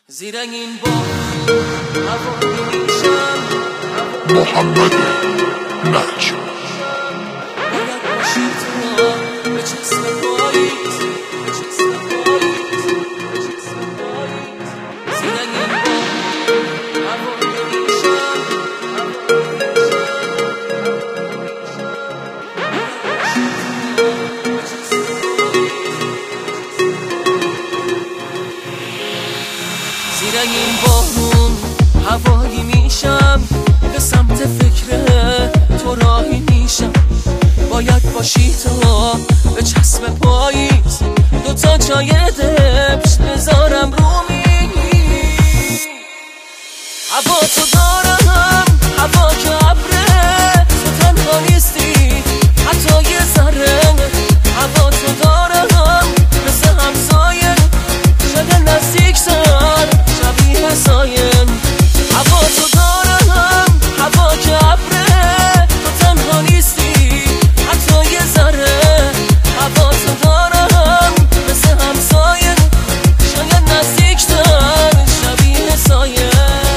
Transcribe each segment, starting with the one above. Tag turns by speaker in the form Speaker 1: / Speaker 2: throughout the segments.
Speaker 1: زیر این بام هوایی میشم
Speaker 2: محمد نجم
Speaker 1: باید باشی تو به چسم پاییز به چسم پاییز به چسم پاییز زیر این بام هوایی میشم زیر این بارون هوایی میشم به سمت فکر تو راهی میشم باید باشی تو به چسب پاییز دوتا جای دبش بذارم رو می هوا تو دارم هوا که ابره تو تنها نیستی حتی یه ذره هوا تو دارم مثل همسایه شده نزدیکتر شبیه ساین هوا تو دارم هوا که ابره تو تنها نیستی حتی یه ذره هوا تو دارم مثل همسایه شاید نزدیکتر شبیه ساین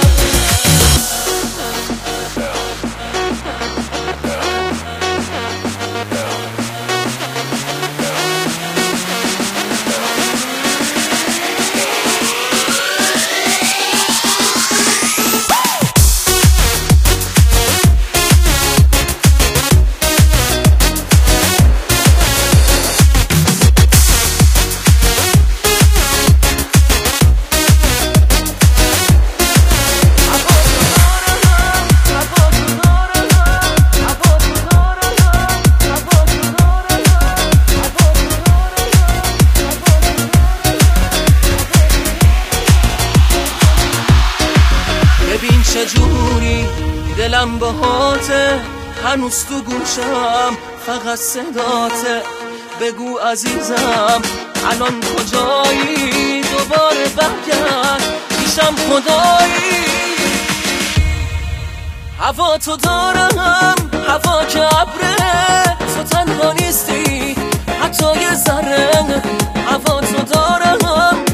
Speaker 1: ببین چجوری دلم باهاته هنوز تو گوشم فقط صداته بگو عزیزم الان کجایی دوباره برگرد پیشم خدایی هوا تو دارم هوا که ابره تو تنها نیستی حتی یه ذره هوا تو دارم